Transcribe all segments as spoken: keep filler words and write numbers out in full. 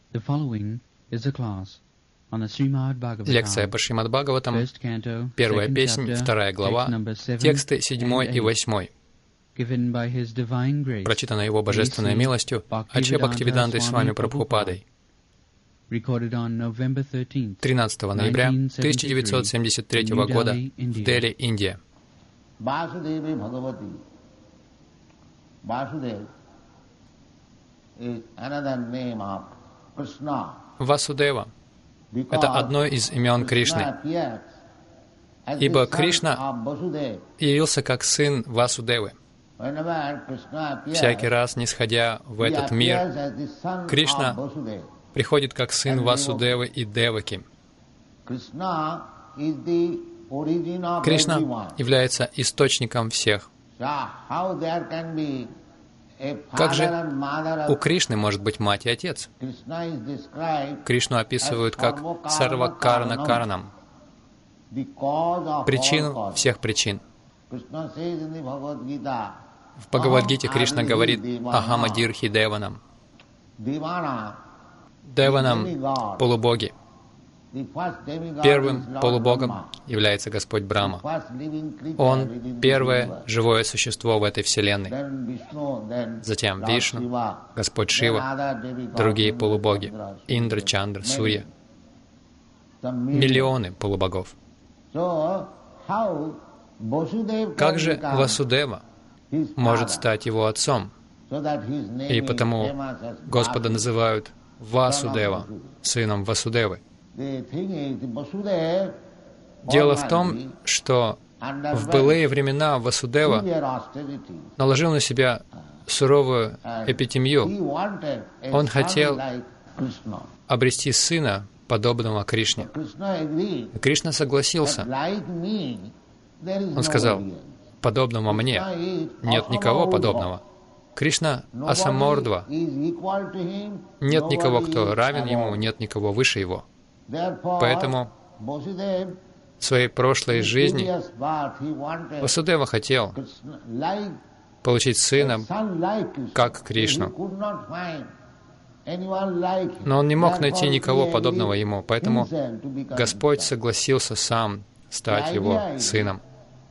Лекция по Шримад Бхагаватам, первая песнь, вторая глава, тексты седьмой и восьмой. Прочитана Его Божественной милостью Аче Бхактивидантой Свами Прабхупадой. тринадцатого ноября тысяча девятьсот семьдесят третьего года в Дели, Индия. Vasudeva Bhagavati. Vasudeva is another name of Krishna. Васудева — это одно из имен Кришны, ибо Кришна явился как сын Васудевы. Всякий раз, нисходя в этот мир, Кришна приходит как сын Васудевы и Деваки. Кришна является источником всех. Как же у Кришны может быть мать и отец? Кришну описывают как Сарвакарана Каранам, причину всех причин. В Бхагавад-гите Кришна говорит Ахамадирхи Деванам. Деванам — полубоги. Первым полубогом является Господь Брахма. Он — первое живое существо в этой вселенной. Затем Вишну, Господь Шива, другие полубоги, Индра, Чандра, Сурья. Миллионы полубогов. Как же Васудева может стать его отцом? И потому Господа называют Васудева, сыном Васудевы. Дело в том, что в былые времена Васудева наложил на себя суровую эпитемию. Он хотел обрести сына, подобного Кришне. И Кришна согласился. Он сказал: подобного мне нет никого подобного. Кришна Асамордва. Нет никого, кто равен ему, нет никого выше его. Поэтому в своей прошлой жизни Васудева хотел получить сына, как Кришну. Но он не мог найти никого подобного ему, поэтому Господь согласился сам стать его сыном.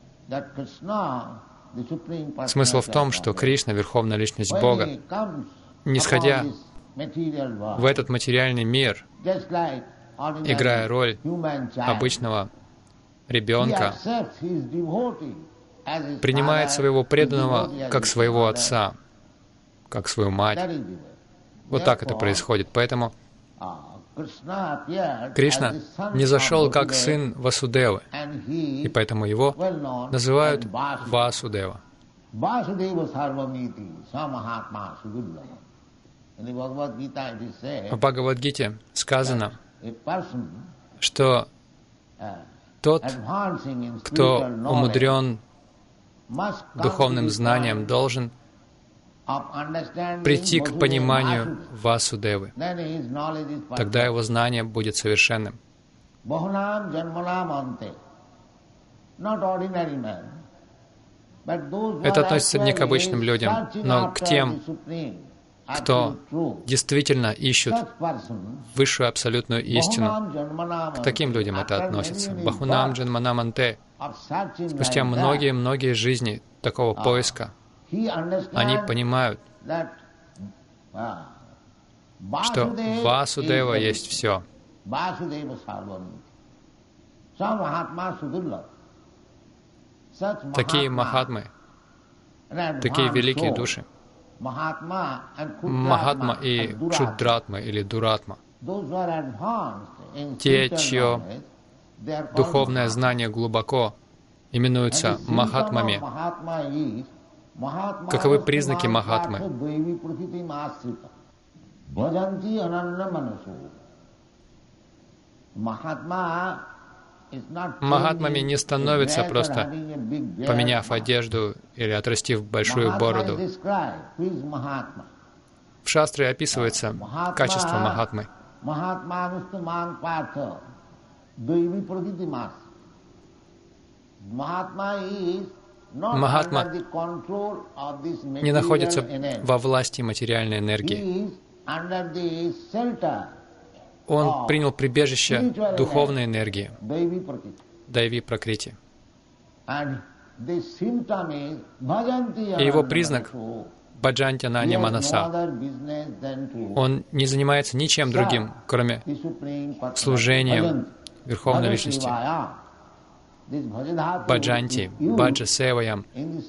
Смысл в том, что Кришна, Верховная Личность Бога, нисходя в этот материальный мир, играя роль обычного ребенка, принимает своего преданного как своего отца, как свою мать. Вот так это происходит. Поэтому Кришна не зашел как сын Васудевы, и поэтому его называют Васудева. В Бхагавад-гите сказано, что тот, кто умудрен духовным знанием, должен прийти к пониманию Васудевы. Тогда его знание будет совершенным. Это относится не к обычным людям, но к тем, кто действительно ищут высшую абсолютную истину. К таким людям это относится. Бахунам джанманам анте. Спустя многие-многие жизни такого поиска они понимают, что Васудева есть все. Такие махатмы, такие великие души, Махатма и Кшудратма или Дуратма, те, чье духовное знание глубоко, именуются махатмами. Каковы признаки махатмы? Махатмами не становятся просто поменяв одежду или отрастив большую бороду. В шастре описывается качество махатмы. Махатма не находится во власти материальной энергии. он принял прибежище духовной энергии, Дайви Пракрити. И его признак — Баджантянани Манаса. Он не занимается ничем другим, кроме служением Верховной Личности. Баджанти, Баджа Севаям.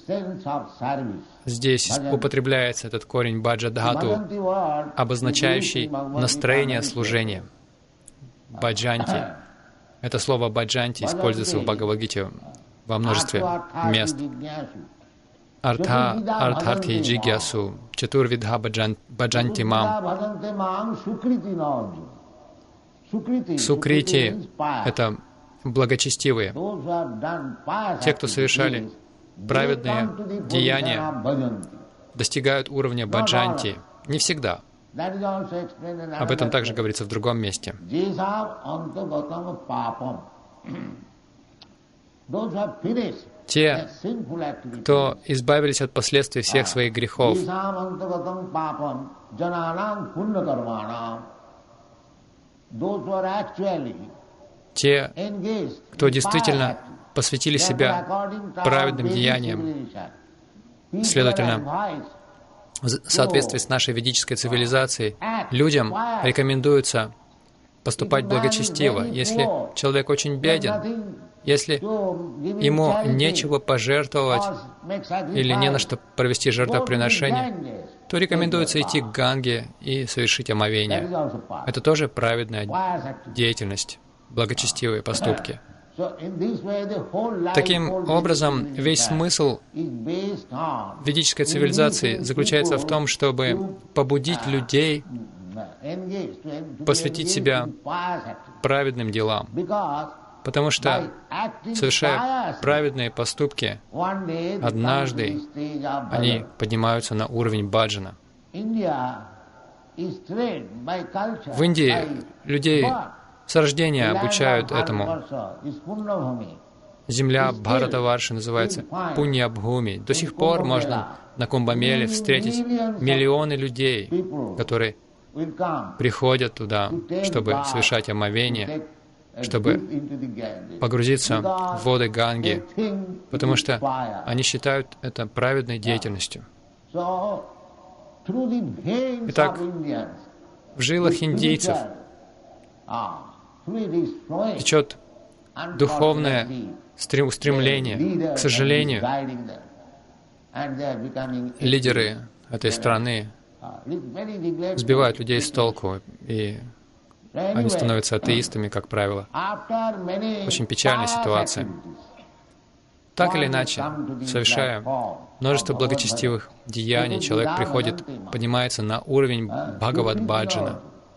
Здесь употребляется этот корень Баджадхату, обозначающий настроение служения. Баджанти. Это слово Баджанти используется в Бхагавад-гите во множестве мест. Артха, Артхарти Джигьясу, Чатурвидха Баджанти Мам. Сукрити — это благочестивые. Те, кто совершали праведные деяния, достигают уровня Баджанти. Не всегда. Об этом также говорится в другом месте. Те, кто избавились от последствий всех своих грехов, те, кто действительно посвятили себя праведным деяниям, следовательно, в соответствии с нашей ведической цивилизацией, людям рекомендуется поступать благочестиво. Если человек очень беден, если ему нечего пожертвовать или не на что провести жертвоприношение, то рекомендуется идти к Ганге и совершить омовение. Это тоже праведная деятельность, благочестивые поступки. Таким образом, весь смысл ведической цивилизации заключается в том, чтобы побудить людей посвятить себя праведным делам. Потому что, совершая праведные поступки, однажды они поднимаются на уровень баджана. В Индии людей с рождения обучают этому. Земля Бхаратаварши называется Пуньябхуми. До сих пор можно на Кумбамеле встретить миллионы людей, которые приходят туда, чтобы совершать омовение, чтобы погрузиться в воды Ганги, потому что они считают это праведной деятельностью. Итак, в жилах индийцев течет духовное устремление. К сожалению, лидеры этой страны сбивают людей с толку, и они становятся атеистами, как правило. Очень печальная ситуация. Так или иначе, совершая множество благочестивых деяний, человек приходит, поднимается на уровень Бхагавад-баджана.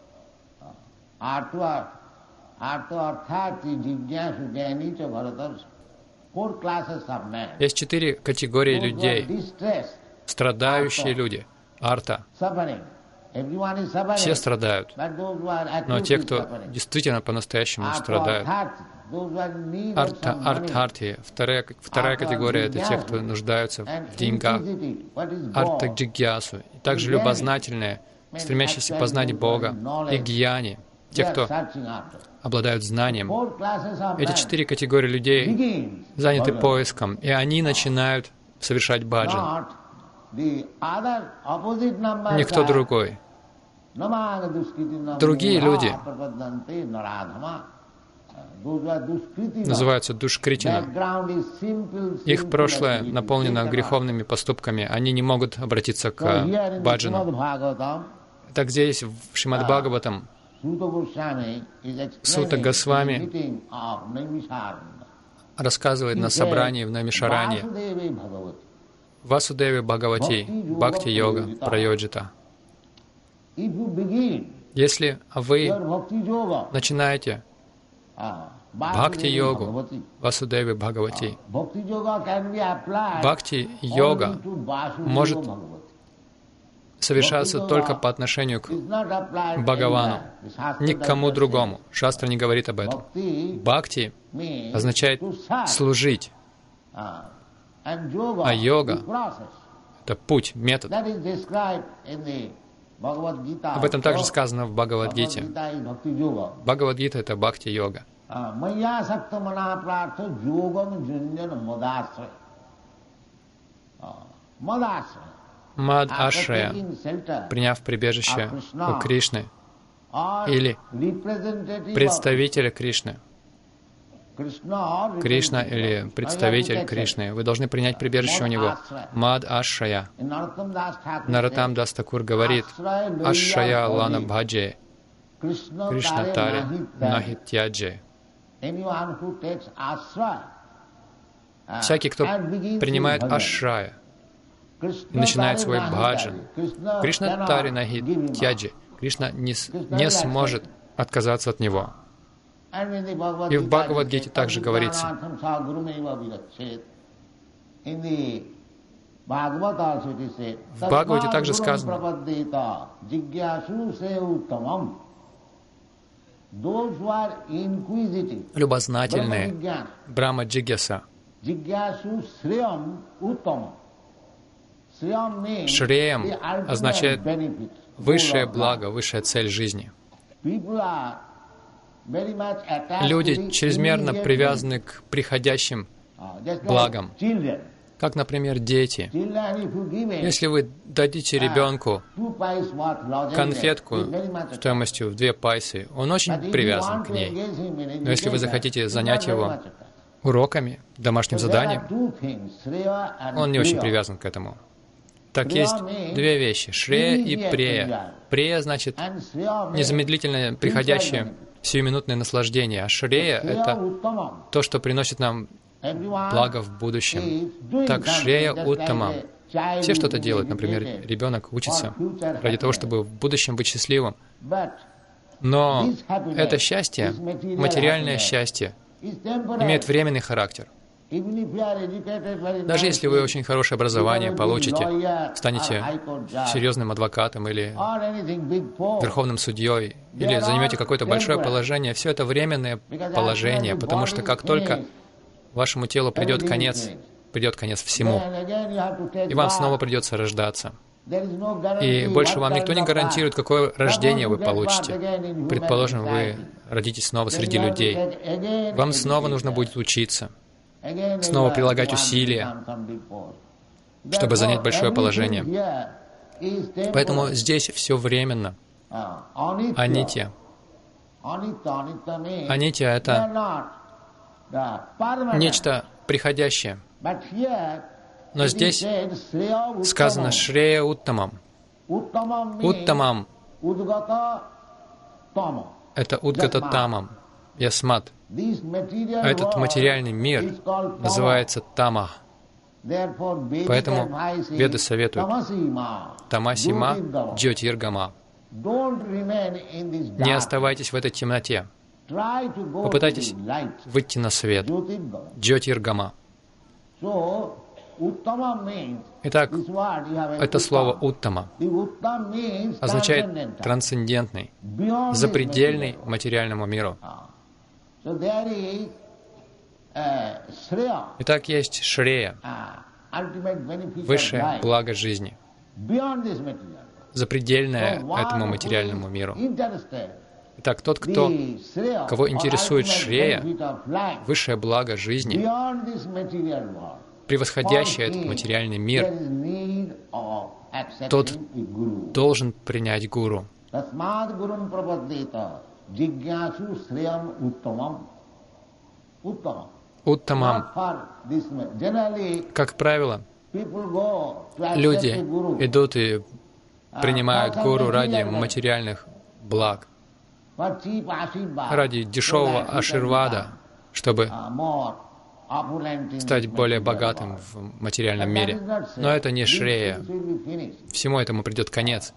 Есть четыре категории людей. Страдающие люди. Арта. Все страдают. Но те, кто действительно по-настоящему страдают. Арта, артхарти. Вторая, вторая категория — это те, кто нуждаются в деньгах. Арта джигьясу. И также любознательные, стремящиеся познать Бога. И гьяни. Те, кто обладают знанием. Эти четыре категории людей заняты поиском, и они начинают совершать баджан. Никто другой. Другие люди называются душкритина. Их прошлое наполнено греховными поступками. Они не могут обратиться к баджану. Так здесь, в Шримад Бхагаватам, Сута Госвами рассказывает на собрании в Намишаране Васудеви Бхагавати, Бхакти-йога Прайоджита. Если вы начинаете Бхакти-йогу, Васудеви Бхагавати, Бхакти-йога может совершаться только по отношению к Бхагавану, ни к кому другому. Шастра не говорит об этом. Бхакти означает служить, а йога — это путь, метод. Об этом также сказано в Бхагавад-гите. Бхагавад-гита — это бхакти-йога. Мад-ашрая, приняв прибежище у Кришны, или представителя Кришны. Кришна или представитель Кришны. Вы должны принять прибежище у него. Мад-ашрая. Нароттам Дас Такур говорит: Ашрая лана бхаджи, Кришна таре нахи тяджи. Всякий, кто принимает ашрая и начинает свой бхаджан, Кришна таре нахи тяджи, Кришна не, не сможет отказаться от него. И в Бхагавад-гите также говорится: в Бхагавате также сказано: любознательные, Брахма Джигьяса. Шреям означает высшее благо, высшая цель жизни. Люди чрезмерно привязаны к приходящим благам, как, например, дети. Если вы дадите ребенку конфетку стоимостью в две пайсы, он очень привязан к ней. Но если вы захотите занять его уроками, домашним заданием, он не очень привязан к этому. Так есть две вещи — шрея и прея. Прея значит незамедлительное приходящее сиюминутное наслаждение, а шрея — это то, что приносит нам благо в будущем. Так, шрея уттама. Все что-то делают. Например, ребенок учится ради того, чтобы в будущем быть счастливым. Но это счастье, материальное счастье, имеет временный характер. Даже если вы очень хорошее образование получите, станете серьезным адвокатом или верховным судьей, или займете какое-то большое положение, все это временное положение, потому что как только вашему телу придет конец, придет конец всему, и вам снова придется рождаться. И больше вам никто не гарантирует, какое рождение вы получите. Предположим, вы родитесь снова среди людей. Вам снова нужно будет учиться, снова прилагать усилия, чтобы занять большое положение. Поэтому здесь все временно. Анитья. Анитья — это нечто приходящее. Но здесь сказано «шрея уттамам». Уттамам — это удгата тамам, ясмат. А этот материальный мир называется тама. Поэтому Веды советуют тамасима джьотиргама. Не оставайтесь в этой темноте. Попытайтесь выйти на свет. Джьотиргама. Итак, это слово «уттама» означает трансцендентный, запредельный материальному миру. Итак, есть шрея, высшее благо жизни, запредельное этому материальному миру. Итак, тот, кто, кого интересует шрея, высшее благо жизни, превосходящий этот материальный мир, тот должен принять гуру. Уттамам. Как правило, люди идут и принимают гуру ради материальных благ, ради дешевого аширвада, чтобы стать более богатым в материальном мире. Но это не шрея. Всему этому придет конец.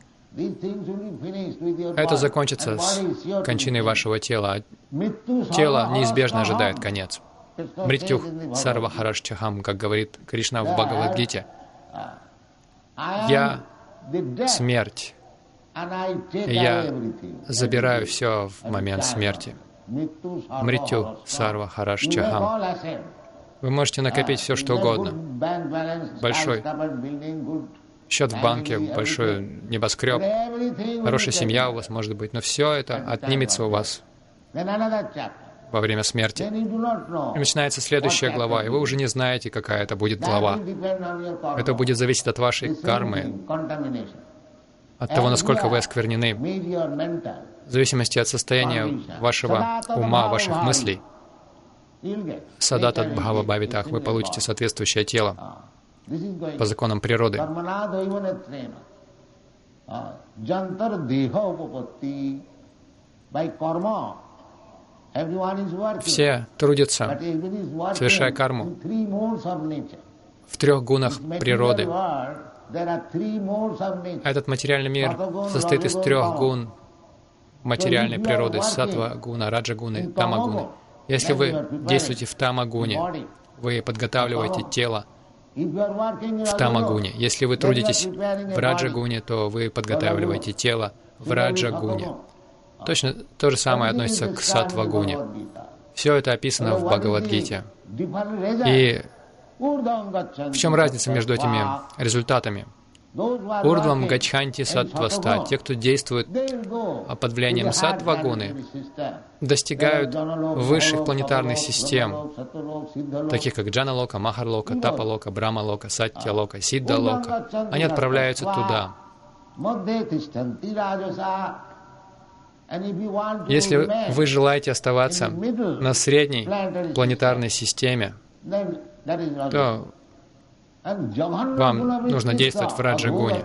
Это закончится с кончиной вашего тела. Тело неизбежно ожидает конец. Мритюх сарва харашчахам, как говорит Кришна в Бхагавад-гите. Я смерть. И я забираю все в момент смерти. Мритю сарва харашчахам. Вы можете накопить все, что угодно. Большой счет в банке, большой небоскреб, хорошая семья у вас может быть, но все это отнимется у вас во время смерти. И начинается следующая глава, и вы уже не знаете, какая это будет глава. Это будет зависеть от вашей кармы, от того, насколько вы осквернены, в зависимости от состояния вашего ума, ваших мыслей. Садатат Бхава Бхавитах, вы получите соответствующее тело по законам природы. Все трудятся, совершая карму, в трех гунах природы. Этот материальный мир состоит из трех гун материальной природы: саттва гуна, раджа гуны, тама гуны. Если вы действуете в тама-гуне, вы подготавливаете тело в тама-гуне. Если вы трудитесь в раджа-гуне, то вы подготавливаете тело в раджа-гуне. Точно то же самое относится к саттва-гуне. Все это описано в Бхагавад-гите. И в чем разница между этими результатами? Урдвам гачханти саттваста. Те, кто действует под влиянием саттва-гуны, достигают высших планетарных систем, таких как Джаналока, Махарлока, Тапалока, Брамалока, Саття-лока, Сидда-лока. Они отправляются туда. Если вы желаете оставаться на средней планетарной системе, то вам нужно действовать в раджа-гуне.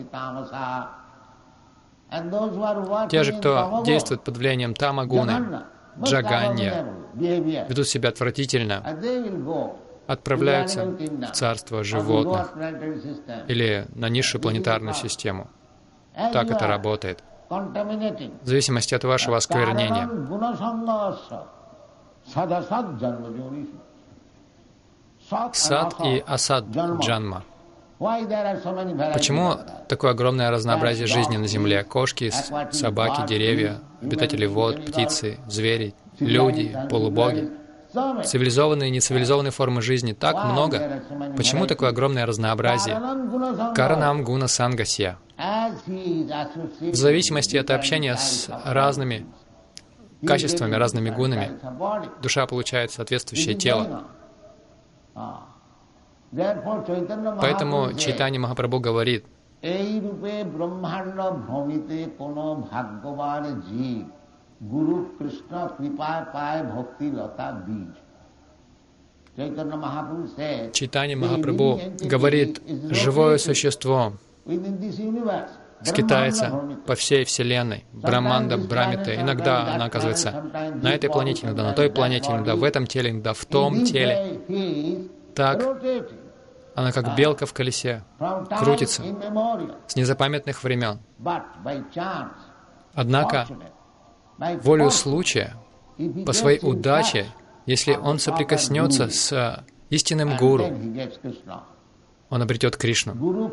Те же, кто действует под влиянием тама-гуны, джаганья, ведут себя отвратительно, отправляются в царство животных или на низшую планетарную систему. Так это работает. В зависимости от вашего осквернения. Сад и асад джанма. Почему такое огромное разнообразие жизни на Земле? Кошки, собаки, деревья, обитатели вод, птицы, звери, люди, полубоги. Цивилизованные и нецивилизованные формы жизни так много. Почему такое огромное разнообразие? Каранам гуна сангасья. В зависимости от общения с разными качествами, разными гунами, душа получает соответствующее тело. Поэтому Чайтанья Махапрабху говорит: Чайтанья Махапрабху говорит, живое существо скитается по всей Вселенной, Брахманда, Брамита. Иногда она оказывается на этой планете, иногда на той планете, иногда в этом теле, иногда в том теле. Так она как белка в колесе крутится с незапамятных времен. Однако, волею случая, по своей удаче, если он соприкоснется с истинным гуру, он обретет Кришну.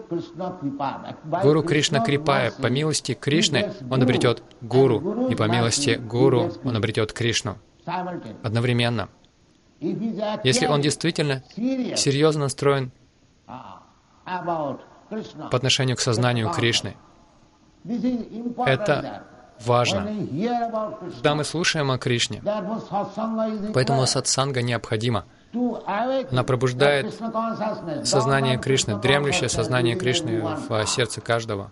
Гуру Кришна Крипая. По милости Кришны он обретет Гуру, и по милости Гуру он обретет Кришну. Одновременно. Если он действительно серьезно настроен по отношению к сознанию Кришны, это важно. Когда мы слушаем о Кришне, поэтому сатсанга необходима. Она пробуждает сознание Кришны, дремлющее сознание Кришны в сердце каждого.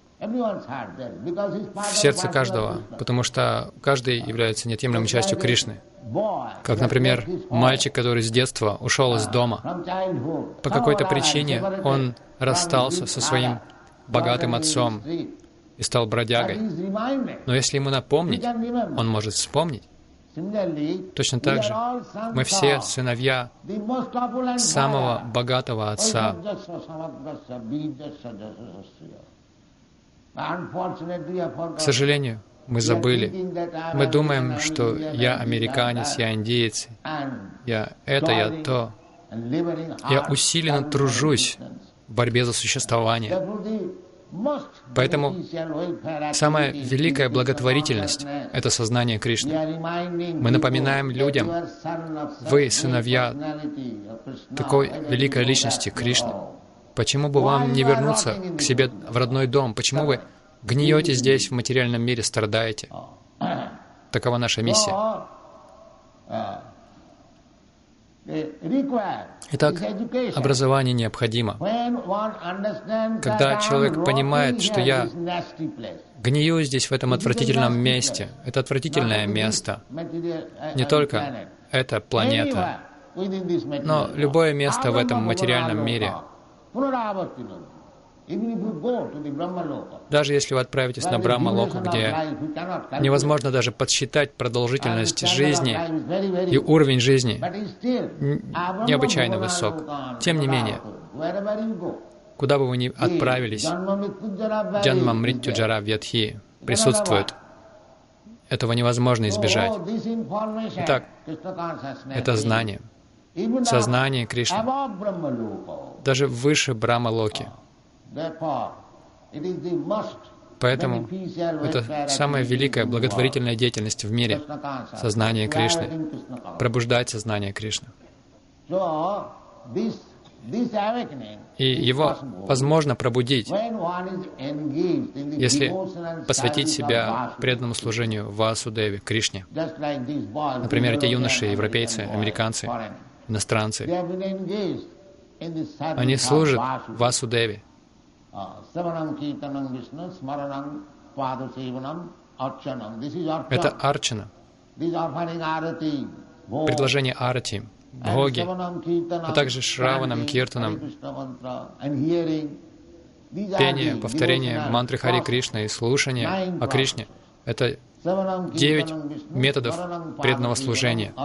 В сердце каждого, потому что каждый является неотъемлемой частью Кришны. Как, например, мальчик, который с детства ушел из дома. По какой-то причине он расстался со своим богатым отцом и стал бродягой. Но если ему напомнить, он может вспомнить. Точно так же мы все сыновья самого богатого отца. К сожалению, мы забыли. Мы думаем, что я американец, я индеец, я это, я то. Я усиленно тружусь в борьбе за существование. Поэтому самая великая благотворительность — это сознание Кришны. Мы напоминаем людям: вы сыновья такой великой личности Кришны. Почему бы вам не вернуться к себе в родной дом? Почему вы гниете здесь, в материальном мире, страдаете? Такова наша миссия. Итак, образование необходимо. Когда человек понимает, что я гнию здесь, в этом отвратительном месте, это отвратительное место, не только эта планета, но любое место в этом материальном мире, даже если вы отправитесь на Брахма-локу, где невозможно даже подсчитать продолжительность жизни и уровень жизни необычайно высок, тем не менее, куда бы вы ни отправились, Джанма Мритью Джара Вьядхи присутствует. Этого невозможно избежать. Итак, это знание, сознание Кришны, даже выше Брахма-локи. Поэтому это самая великая благотворительная деятельность в мире — сознание Кришны, пробуждать сознание Кришны. И его возможно пробудить, если посвятить себя преданному служению Васудеве, Кришне. Например, те юноши, европейцы, американцы, иностранцы, они служат Васудеве. Это арчана, предложение арати, бхоги, а также шраванам, киртанам, пение, повторение мантры Хари Кришна и слушание о Кришне. Это девять методов преданного служения.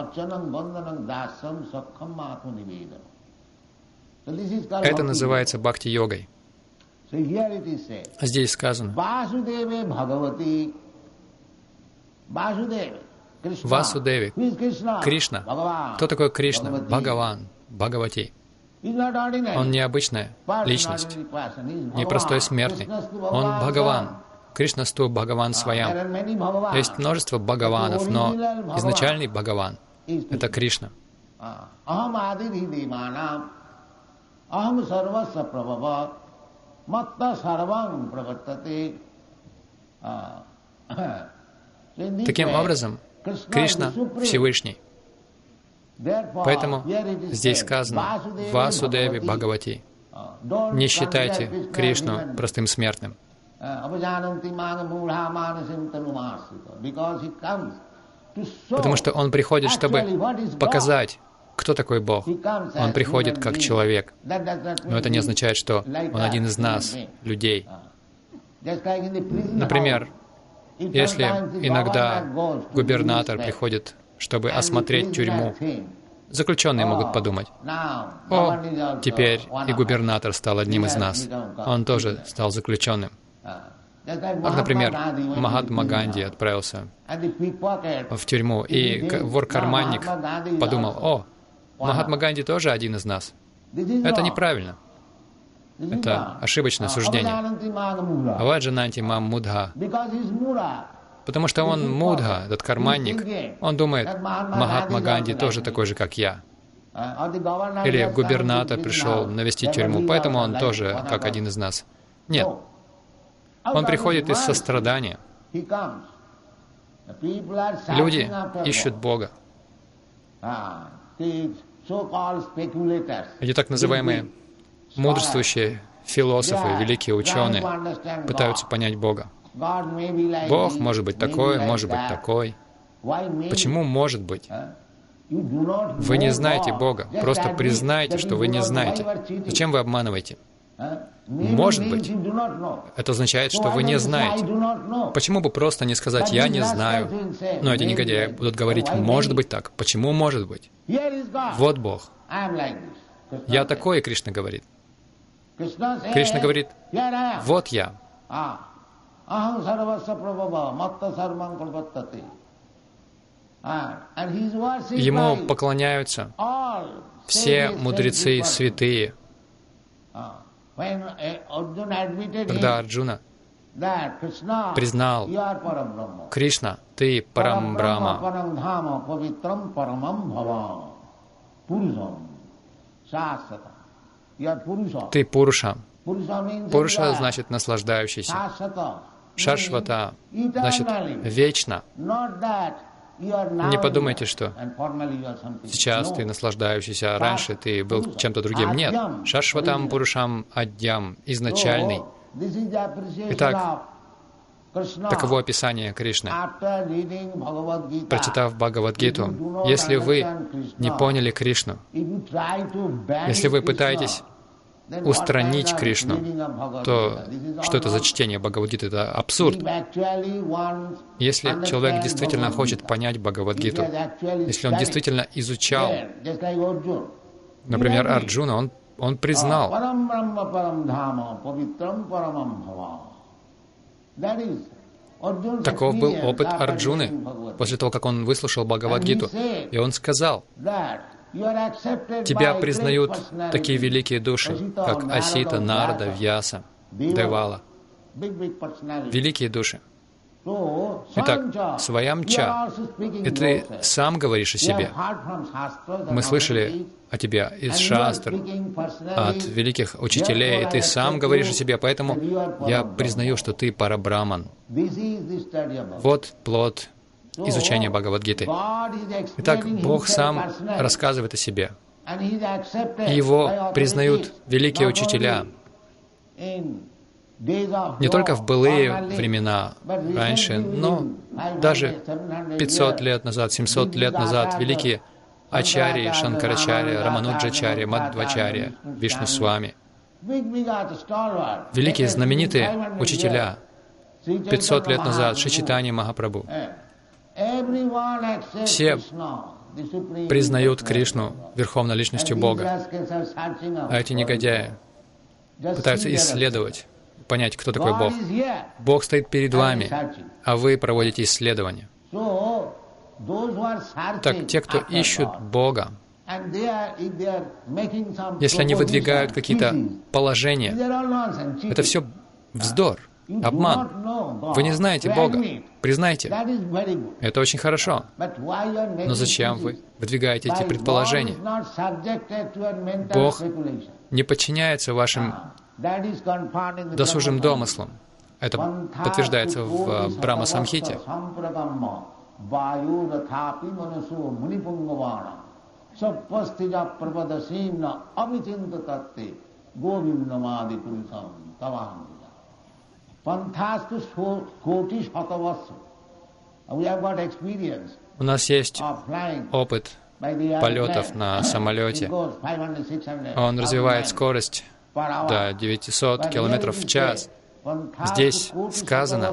Это называется бхакти-йогой. Здесь сказано: Васудеви, Кришна. Кто такой Кришна? Бхагаван, Бхагавати. Он необычная личность, не простой смертный. Он Бхагаван. Кришнасту Бхагаван Сваям. Есть множество Бхагаванов, но изначальный Бхагаван — это Кришна. Таким образом, Кришна Всевышний. Поэтому здесь сказано «Васудеви Бхагавати». Не считайте Кришну простым смертным. Потому что Он приходит, чтобы показать, кто такой Бог. Он приходит как человек. Но это не означает, что Он один из нас, людей. Например, если иногда губернатор приходит, чтобы осмотреть тюрьму, заключенные могут подумать: «О, теперь и губернатор стал одним из нас. Он тоже стал заключенным». Как, например, Махатма Ганди отправился в тюрьму, и вор-карманник подумал: «О, Махатма Ганди тоже один из нас». Это неправильно. Это ошибочное суждение. Аваджананти мам мудха. Потому что он мудха, этот карманник, он думает: Махатма Ганди тоже такой же, как я. Или губернатор пришел навестить тюрьму, поэтому он тоже как один из нас. Нет. Он приходит из сострадания. Люди ищут Бога. Эти так называемые мудрствующие философы, великие ученые пытаются понять Бога. Бог может быть такой, может быть такой. Почему может быть? Вы не знаете Бога. Просто признайте, что вы не знаете. Зачем вы обманываете? Может быть. Это означает, что вы не знаете. Почему бы просто не сказать «я не знаю»? Но эти негодяи будут говорить «может быть так». Почему может быть? Вот Бог. Я такой, Кришна говорит. Кришна говорит: вот я. Ему поклоняются все мудрецы святые. Когда Арджуна признал: Кришна, ты Парамбрама, Ты Пуруша. Пуруша значит наслаждающийся. Шашвата значит вечно. Не подумайте, что сейчас ты наслаждающийся, а раньше ты был чем-то другим. Нет. Шашватам Пурушам Адьям, изначальный. Итак, таково описание Кришны. Прочитав Бхагавад-гиту, если вы не поняли Кришну, если вы пытаетесь устранить Кришну, то что это за чтение Бхагавад-гиты? Это абсурд. Если человек действительно хочет понять Бхагавад-гиту, если он действительно изучал, например, Арджуна, он, он признал, таков был опыт Арджуны после того, как он выслушал Бхагавад-гиту. И он сказал, тебя признают такие великие души, как Асита, Нарада, Вьяса, Девала. Великие души. Итак, Сваямча, и ты сам говоришь о себе. Мы слышали о тебе из шастр, от великих учителей, и ты сам говоришь о себе, поэтому я признаю, что ты Парабраман. Вот плод изучения Бхагавад-гиты. Итак, Бог сам рассказывает о себе. И Его признают великие учителя. Не только в былые времена, раньше, но даже пятьсот лет назад, семьсот лет назад великие Ачарьи, Шанкарачарья, Рамануджачарья, Мадхвачарья, Вишнусвами, великие знаменитые учителя пятьсот лет назад, Шри Чайтанья Махапрабху, все признают Кришну Верховной Личностью Бога. А эти негодяи пытаются исследовать, понять, кто такой Бог. Бог стоит перед вами, а вы проводите исследования. Так, те, кто ищут Бога, если они выдвигают какие-то положения, это все вздор, обман. Вы не знаете Бога. Признайте. Это очень хорошо. Но зачем вы выдвигаете эти предположения? Бог не подчиняется вашим досужим домыслам. Это подтверждается в Брахма-самхите. У нас есть опыт полетов на самолете. Он развивает скорость до девятисот километров в час. Здесь сказано,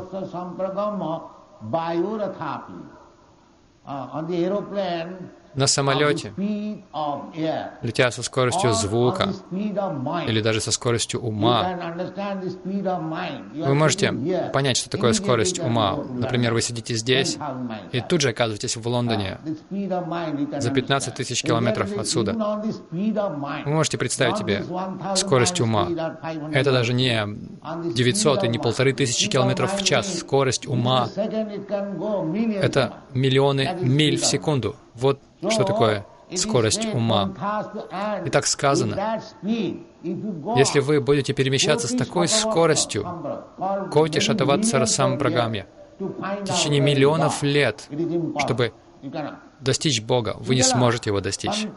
на самолете, летя со скоростью звука или даже со скоростью ума, вы можете понять, что такое скорость ума. Например, вы сидите здесь и тут же оказываетесь в Лондоне за пятнадцать тысяч километров отсюда. Вы можете представить себе скорость ума. Это даже не девятьсот и не полторы тысячи километров в час. Скорость ума — это миллионы миль в секунду. Вот что такое скорость ума. И так сказано, если вы будете перемещаться с такой скоростью, Коти Шатаватсара Сампрагамья, в течение миллионов лет, чтобы достичь Бога, вы не сможете Его достичь.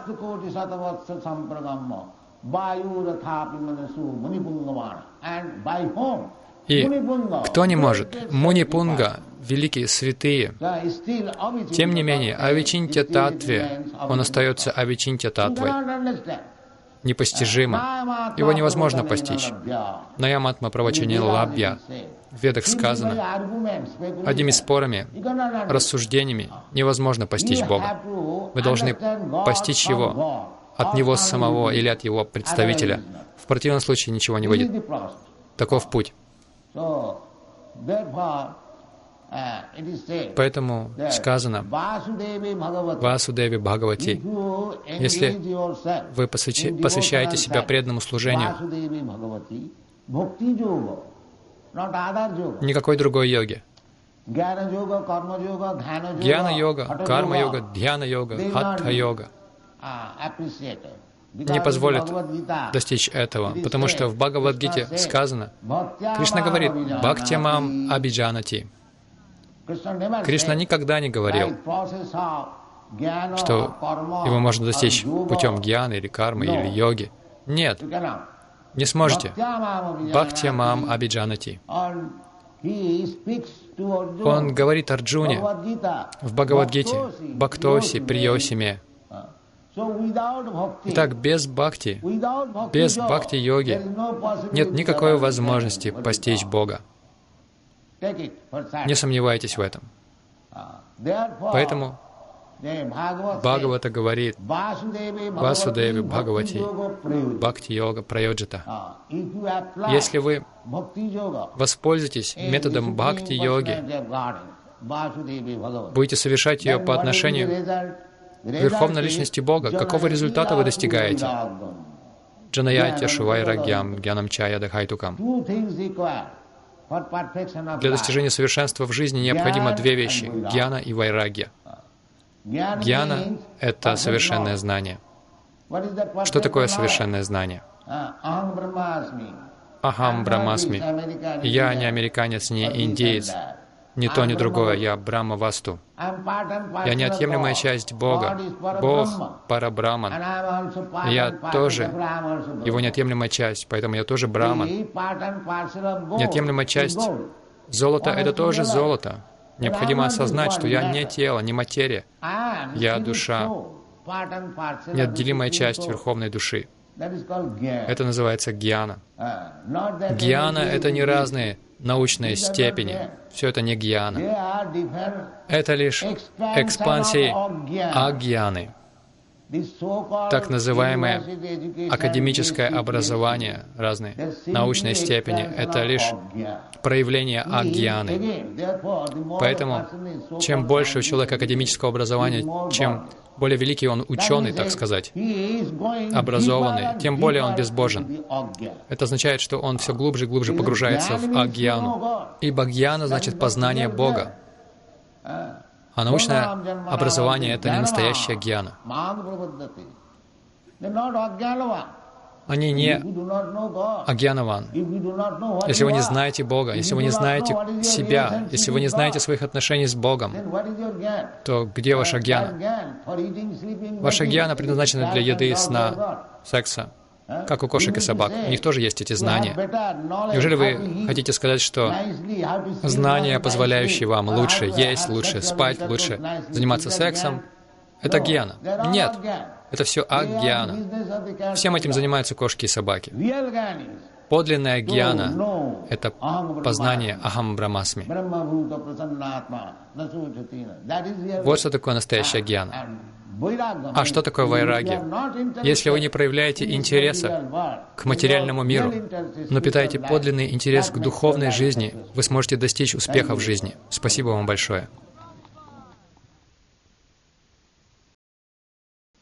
И кто не может? Мунипунга, великие святые. Тем не менее, авичинтя татве, он остается авичинтя татвой. Непостижимо. Его невозможно постичь. Наяматма правачани лабья. В Ведах сказано, одними спорами, рассуждениями невозможно постичь Бога. Вы должны постичь Его от Него самого или от Его представителя. В противном случае ничего не выйдет. Таков путь. Поэтому сказано Васудеви Бхагавати, если вы посвящаете себя преданному служению, никакой другой йоги. Гьяна-йога, карма-йога, дхьяна-йога, хатха-йога не позволит достичь этого, потому что в Бхагавад-гите сказано, Кришна говорит, «Бхактямам абиджанати». Кришна никогда не говорил, что его можно достичь путем гьяны или кармы или йоги. Нет, не сможете. Бхактямам абиджанати. Он говорит Арджуне в Бхагавад-гите, «Бхактоси приосиме». Итак, без бхакти, без бхакти-йоги нет никакой возможности постичь Бога. Не сомневайтесь в этом. Поэтому Бхагавата говорит, Васудеви Бхагавати, Бхакти-йога прайоджита. Если вы воспользуетесь методом бхакти-йоги, будете совершать ее по отношению к Верховной Личности Бога, какого результата вы достигаете? Джанаятя шувайрагьям гьянам чая дахайтукам. Для достижения совершенства в жизни необходимо две вещи — гьяна и вайрагья. Гьяна — это совершенное знание. Что такое совершенное знание? Ахам Брахмасми. Я не американец, не индеец. Ни то, ни другое. Я Брахма Васту. Я неотъемлемая часть Бога. Бог Парабраман. Я тоже Его неотъемлемая часть, поэтому я тоже Браман. Неотъемлемая часть золота — это тоже золото. Необходимо осознать, что я не тело, не материя. Я душа. Неотделимая часть Верховной Души. Это называется гьяна. Гьяна — это не разные научные степени. Все это не гьяна. Это лишь экспансии агьяны. Так называемое академическое образование, разные научные степени — это лишь проявление агьяны. Поэтому, чем больше у человека академического образования, чем более великий он ученый, так сказать, образованный, тем более он безбожен. Это означает, что он все глубже и глубже погружается в агьяну. Ибо гьяна значит познание Бога. А научное образование — это не настоящая гьяна. Они не агьянаван. Если вы не знаете Бога, если вы не знаете себя, если вы не знаете своих отношений с Богом, то где ваша гьяна? Ваша гьяна предназначена для еды, сна, секса, как у кошек и собак. У них тоже есть эти знания. Неужели вы хотите сказать, что знания, позволяющие вам лучше есть, лучше спать, лучше заниматься сексом, это гьяна? Нет. Это все агьяна. Всем этим занимаются кошки и собаки. Подлинная гьяна — это познание Ахам Брахмасми. Вот что такое настоящая гьяна. А что такое вайрагья? Если вы не проявляете интереса к материальному миру, но питаете подлинный интерес к духовной жизни, вы сможете достичь успеха в жизни. Спасибо вам большое.